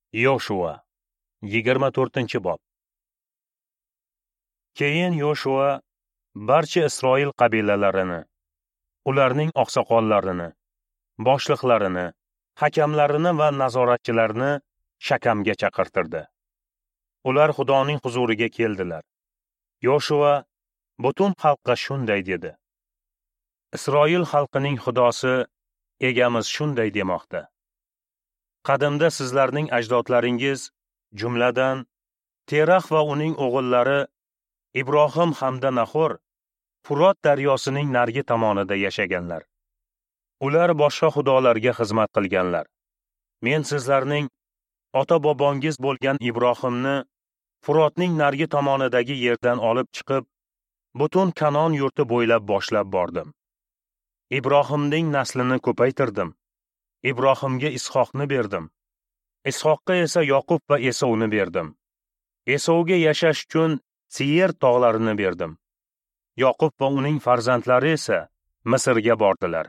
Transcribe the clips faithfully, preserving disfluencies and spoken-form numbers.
Yoshua yigirma to'rtinchi bob. Keyin Yoshua barcha Isroil qabilalarini, ularning oqsoqollarini, boshliqlarini, hakamlarini va nazoratchilarini Shakamga chaqirtirdi. Ular Xudoning huzuriga keldilar. Yoshua butun xalqqa shunday dedi: Isroil xalqining Xudosi, egamiz shunday demoqda: Qadimda sizlarning ajdodlaringiz, jumladan Terax va uning o'g'illari Ibrohim hamda Nahor Furot daryosining narigi tomonida yashaganlar. Ular boshqa xudolarga xizmat qilganlar. Men sizlarning ota-bobongiz bo'lgan Ibrohimni Furotning narigi tomonidagi yerdan olib chiqib, butun Kanon yurti bo'ylab boshlab bordim. Ibrohimning naslini ko'paytirdim. Ibrohimga Ishoqni berdim. Ishoqqa esa Yoqub va Esovni berdim. Esovga yashash uchun Seir tog'larini berdim. Yoqub va uning farzandlari esa Misrga bordilar.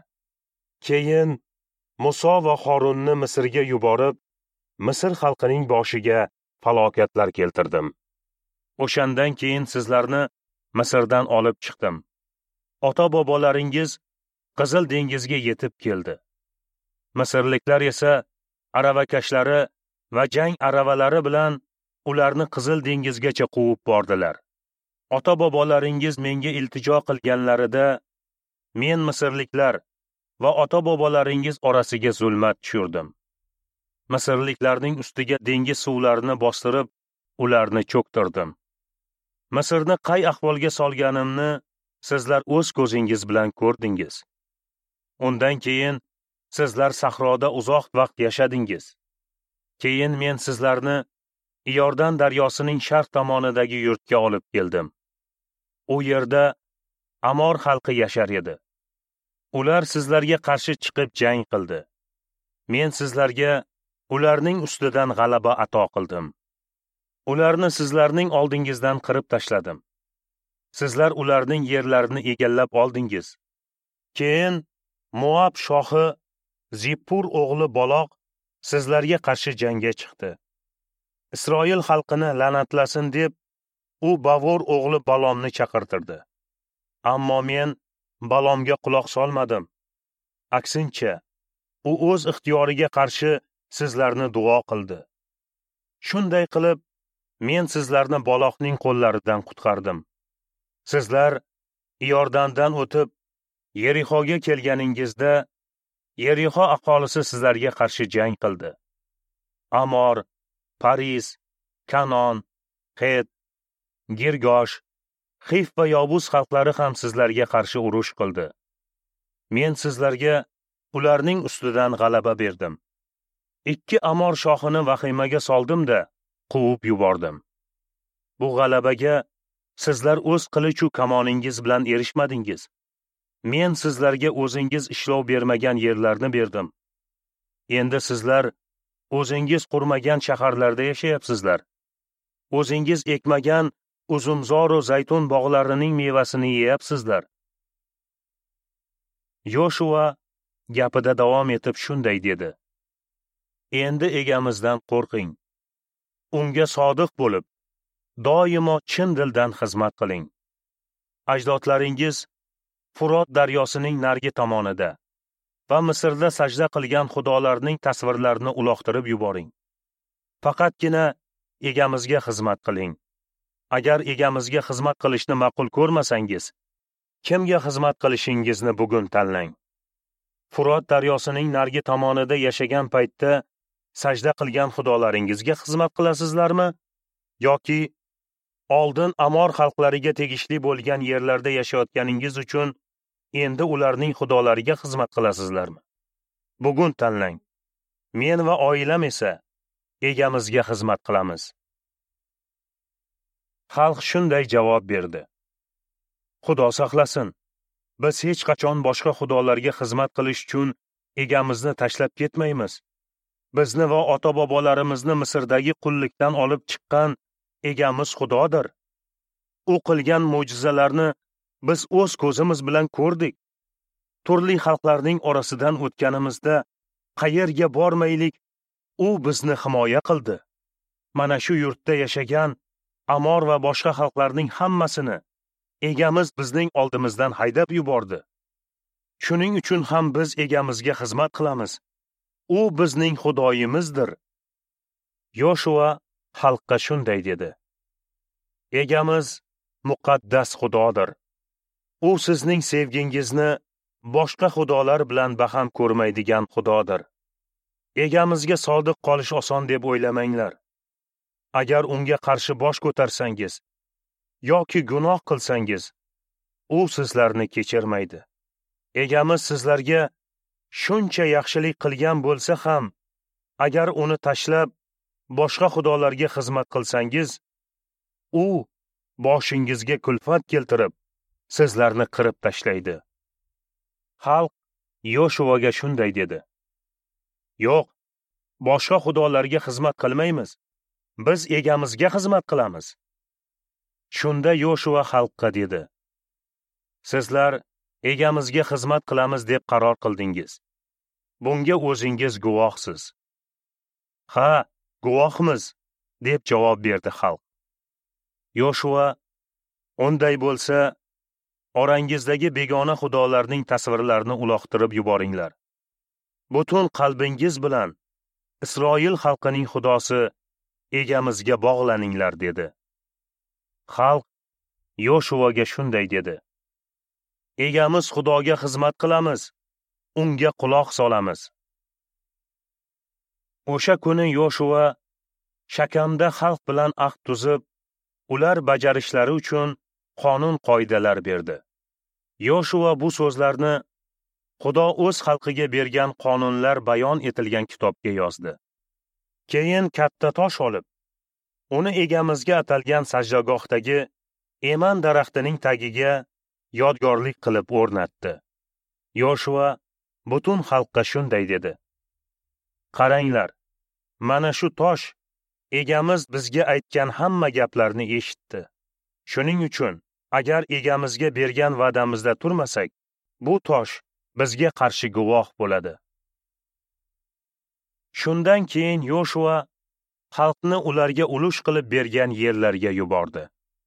Keyin Muso va Xorunni Misrga yuborib, Misr xalqining boshiga falokatlar keltirdim. O'shandan keyin sizlarni Misrdan olib chiqdim. Ota-bobolaringiz Qizil dengizga yetib keldi. Misrliklar esa aravakashlari va jang aravalari bilan ularni Qizil dengizgacha quvib bordilar. Ota-bobolaringiz menga iltijo qilganlarida men Misrliklar va ota-bobolaringiz orasiga zulmat tushirdim. Misrliklarning ustiga dengiz suvlarini bostirib, ularni cho'ktirdim. Misrni qay ahvolga solganimni sizlar o'z ko'zingiz bilan ko'rdingiz. Undan keyin sizlar sahroda uzoq vaqt yashadingiz. Keyin men sizlarni Iordan daryosining sharq tomonidagi yurtga olib keldim. U yerda Amor xalqi yashar edi. Ular sizlarga qarshi chiqib jang qildi. Men sizlarga ularning ustidan g'alaba ato qildim. Ularni sizlarning oldingizdan qirib tashladim. Sizlar ularning yerlarini egallab oldingiz. Keyin Moab shohi Zippur o'g'li Baloq sizlarga qarshi jangga chiqdi. Isroil xalqini la'natlasin deb, u Bavor o'g'li Balomni chaqirtirdi. Ammo men Balomga quloq solmadim. Aksincha, u o'z ixtiyoriga qarshi sizlarni duo qildi. Shunday qilib, men sizlarni Baloqning qo'llaridan qutqardim. Sizlar Iordandan o'tib Yerixoga kelganingizda, Yerixo aholisi sizlarga qarshi jang qildi. Amor, Paris, Kanon, Het, Girgosh, Xif va Yobus xalqlari ham sizlarga qarshi urush qildi. Men sizlarga ularning ustidan g'alaba berdim. Ikki Amor shohini vahimaga soldim-da, quvib yubordim. Bu g'alabaga sizlar o'z qilich u kamoningiz bilan erishmadingiz. Men sizlarga o'zingiz ishlov bermagan yerlarni berdim. Endi sizlar o'zingiz qurmagan shaharlarda yashayapsizlar. O'zingiz ekmagan uzumzor va zaytun bog'larining mevasini yeyapsizlar. Yoshua gapida davom etib shunday dedi: Endi egamizdan qo'rqing. Unga sodiq bo'lib, doimo chin dildan xizmat qiling. Ajdodlaringiz Furot daryosining narigi tomonida va Misrda sajda qilgan xudolarning tasvirlarini uloqtirib yuboring. Faqatgina egamizga xizmat qiling. Agar egamizga xizmat qilishni ma'qul ko'rmasangiz, kimga xizmat qilishingizni bugun tanlang. Furot daryosining narigi tomonida yashagan paytda sajda qilgan xudolaringizga xizmat qilasizlarmi? Yoki oldin Amor xalqlariga tegishli bo'lgan yerlarda yashayotganingiz uchun endi ularning xudolariga xizmat qilasizlarmi? Bugun tanlang. Men va oilam esa egamizga xizmat qilamiz. Xalq shunday javob berdi: Xudo saqlasin, biz hech qachon boshqa xudolarga xizmat qilish uchun egamizni tashlab ketmaymiz. Bizni va ota-bobolarimizni Misrdagi qullikdan olib chiqqan egamiz Xudodir. U qilgan mo'jizalarni biz o'z ko'zimiz bilan ko'rdik. Turli xalqlarning orasidan o'tganimizda qayerga bormaylik, U bizni himoya qildi. Mana shu yurtda yashagan Amor va boshqa xalqlarning hammasini egamiz bizning oldimizdan haydab yubordi. Shuning uchun ham biz egamizga xizmat qilamiz. U bizning Xudoyimizdir. Yoshua xalqqa shunday dedi: Egamiz muqaddas Xudodir. U sizning sevgingizni boshqa xudolar bilan baham ko'rmaydigan Xudodir. Egamizga sodiq qolish oson deb o'ylamanglar. Agar unga qarshi bosh ko'tarsangiz yoki gunoh qilsangiz, u sizlarni kechirmaydi. Egamiz sizlarga shuncha yaxshilik qilgan bo'lsa ham, agar uni tashlab boshqa xudolarga xizmat qilsangiz, u boshingizga kulfat keltirib, sizlarni qirib tashlaydi. Xalq Yoshuaga shunday dedi: Yo'q, boshqa xudolarga xizmat qilmaymiz. Biz egamizga xizmat qilamiz. Shunda Yoshua xalqqa dedi: Sizlar egamizga xizmat qilamiz deb qaror qildingiz. Bunga o'zingiz guvohsiz. Ha, guvohmiz, deb javob berdi xalq. Yoshua: Unday bo'lsa, orangizdagi begona xudolarning tasvirlarini uloqtirib yuboringlar. Butun qalbingiz bilan Isroil xalqining xudosi egamizga bog'laninglar dedi. Xalq Yoshuaga shunday dedi: Egamiz Xudoga xizmat qilamiz, unga quloq solamiz. O'sha kuni Yoshua Shakamda xalq bilan ahd tuzib, ular bajarishlari uchun qonun-qoidalar berdi. Yoshua bu so'zlarni Xudo o'z xalqiga bergan qonunlar bayon etilgan kitobga yozdi. Keyin katta tosh olib, uni egamizga atalgan sajdagohdagi eman daraxtining tagiga yodgorlik qilib o'rnatdi. Yoshua butun xalqqa shunday dedi: Qaranglar, mana shu tosh egamiz bizga aytgan hamma gaplarni eshitdi. Shuning uchun, agar egamizga bergan va'damizda turmasak, bu tosh bizga qarshi guvoh bo'ladi. Shundan keyin Yoshua xalqni ularga ulush qilib bergan yerlarga yubordi.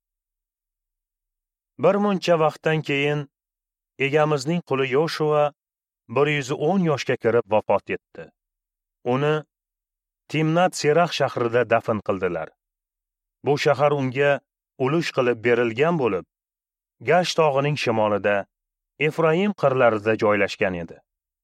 Bir muncha vaqtdan keyin egamizning quli Yoshua bir yuz o'n yoshga kirib vafot etdi. Uni Timnat Serah shahrida dafn qildilar. Bu shahar unga ulush qilib berilgan bo'lib, Gash tog'ining shimolida Efraim qirlarida joylashgan edi.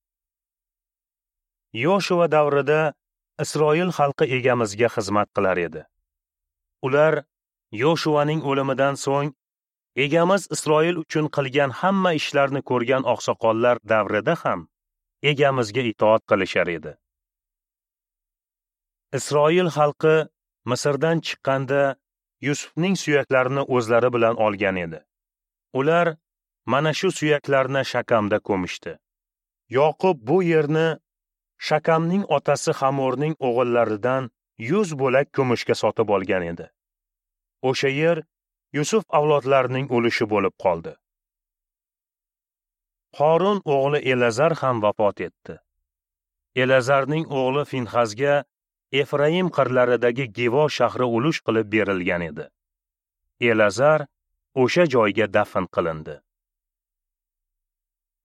Yoshua davrida Isroil xalqi egamizga xizmat qilar edi. Ular Yoshuaning o'limidan so'ng egamiz Isroil uchun qilgan hamma ishlarni ko'rgan oqsoqollar davrida ham egamizga itoat qilishar edi. Isroil xalqi Misrdan chiqqanda Yusufning suyaklarini o'zlari bilan olgan edi. Ular mana shu suyaklarni Shakamda ko'mishdi. Yoqub bu yerni Shakamning otasi Hamorning o'g'illaridan yuz bo'lak kumushga sotib olgan edi. O'sha yer Yusuf avlodlarining ulushi bo'lib qoldi. Qorun o'g'li Elazar ham vafot etdi. Elazarning o'g'li Finxasga Efraim qirlaridagi Givo shahri ulush qilib berilgan edi. Elazar o'sha joyga dafn qilindi.